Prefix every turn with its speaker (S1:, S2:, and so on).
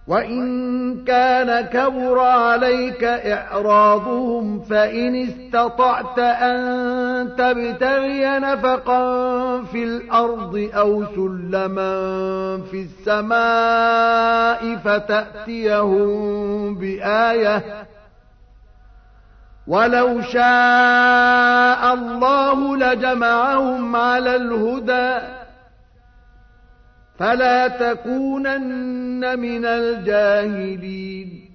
S1: وَإِن كَانَ كَبُرَ عَلَيْكَ إِعْرَاضُهُمْ فَإِنِ اسْتَطَعْتَ أَن تَبْتَغِيَ نَفَقًا فِي الْأَرْضِ أَوْ سُلَّمًا فِي السَّمَاءِ فَتَأْتِيَهُم بِآيَةٍ وَلَوْ شَاءَ اللَّهُ لَجَمَعَهُمْ عَلَى الْهُدَى فَلَا تَكُونَنَّ مِنَ الْجَاهِلِينَ